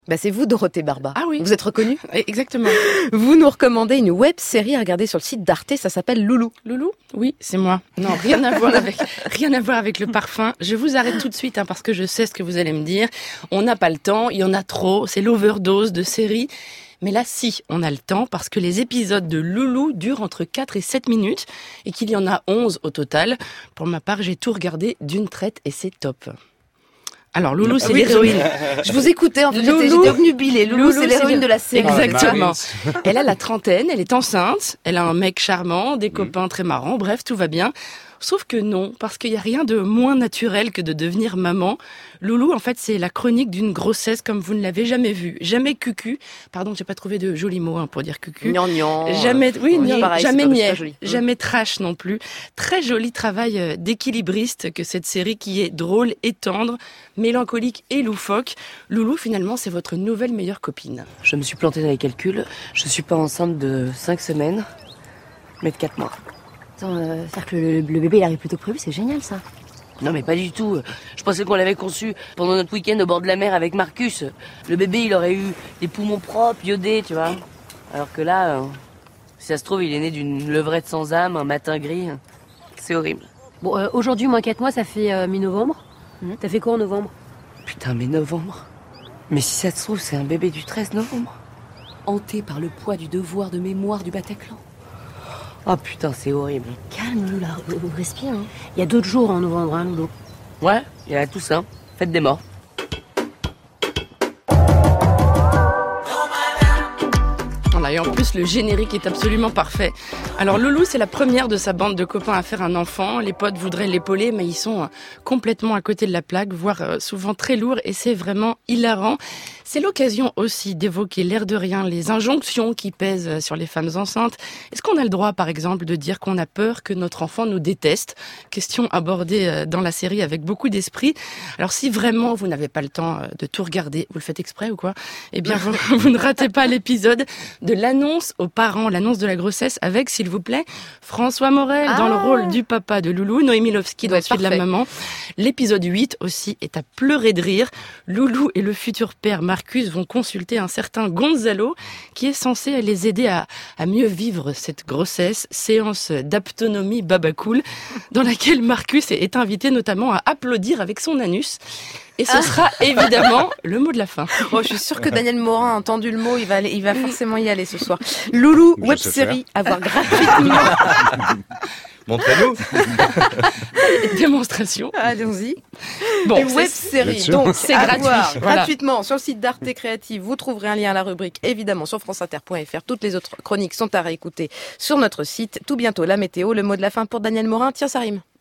C'est vous, Dorothée Barba. Ah oui. Vous êtes reconnue ? Exactement. Vous nous recommandez une web-série à regarder sur le site d'Arte, ça s'appelle Loulou. Loulou ? Oui, c'est moi. Non, rien à voir avec le parfum. Je vous arrête tout de suite parce que je sais ce que vous allez me dire. On n'a pas le temps, il y en a trop, c'est l'overdose de séries. Mais là, si, on a le temps parce que les épisodes de Loulou durent entre 4 et 7 minutes et qu'il y en a 11 au total. Pour ma part, j'ai tout regardé d'une traite et c'est top. Alors, Loulou, c'est l'héroïne. Je vous écoutais, en fait, j'étais obnubilée. Loulou, c'est l'héroïne de la série. Exactement. Elle a la trentaine, elle est enceinte, elle a un mec charmant, des copains très marrants, bref, tout va bien. Sauf que non, parce qu'il n'y a rien de moins naturel que de devenir maman. Loulou, en fait, c'est la chronique d'une grossesse comme vous ne l'avez jamais vue. Jamais cucu. Pardon, j'ai pas trouvé de joli mot pour dire cucu. Gnangnan. Jamais, pareil, jamais niais. Joli. Jamais trash non plus. Très joli travail d'équilibriste que cette série qui est drôle et tendre, mélancolique et loufoque. Loulou, finalement, c'est votre nouvelle meilleure copine. Je me suis plantée dans les calculs. Je suis pas enceinte de 5 semaines, mais de 4 mois. C'est-à-dire que le bébé il arrive plus tôt que prévu, c'est génial ça. Non mais pas du tout. Je pensais qu'on l'avait conçu pendant notre week-end au bord de la mer avec Marcus. Le bébé il aurait eu des poumons propres, iodés, tu vois. Alors que là, si ça se trouve, il est né d'une levrette sans âme, un matin gris. C'est horrible. Bon, aujourd'hui, moins 4 mois, ça fait mi-novembre. T'as fait quoi en novembre ? Putain, mais novembre. Mais si ça se trouve, c'est un bébé du 13 novembre. Hanté par le poids du devoir de mémoire du Bataclan. Oh putain, c'est horrible. Calme, Loulou, là, respire. Hein. Il y a d'autres jours en novembre, hein, Loulou. Ouais, il y a tout ça. Fête des morts. Et en plus, le générique est absolument parfait. Alors, Loulou, c'est la première de sa bande de copains à faire un enfant. Les potes voudraient l'épauler, mais ils sont complètement à côté de la plaque, voire souvent très lourds, et c'est vraiment hilarant. C'est l'occasion aussi d'évoquer l'air de rien, les injonctions qui pèsent sur les femmes enceintes. Est-ce qu'on a le droit, par exemple, de dire qu'on a peur que notre enfant nous déteste ? Question abordée dans la série avec beaucoup d'esprit. Alors, si vraiment vous n'avez pas le temps de tout regarder, vous le faites exprès ou quoi ? Eh bien, vous ne ratez pas l'épisode de l'annonce aux parents, l'annonce de la grossesse avec, s'il vous plaît, François Morel dans le rôle du papa de Loulou, Noémie Lovski dans celui de la maman. L'épisode 8 aussi est à pleurer de rire. Loulou et le futur père Marcus vont consulter un certain Gonzalo qui est censé les aider à mieux vivre cette grossesse. Séance d'aptonomie babacool dans laquelle Marcus est invité notamment à applaudir avec son anus. Et ce sera évidemment le mot de la fin. Oh, je suis sûre que Daniel Morin a entendu le mot, il va forcément y aller ce soir. Loulou, web-série à voir gratuitement. Montrez-nous. Démonstration. Allons-y. Bon, web-série, donc c'est à gratuit. voir Voilà. gratuitement sur le site d'Arte Créative. Vous trouverez un lien à la rubrique, évidemment, sur franceinter.fr. Toutes les autres chroniques sont à réécouter sur notre site. Tout bientôt, la météo, le mot de la fin pour Daniel Morin. Tiens, ça rime.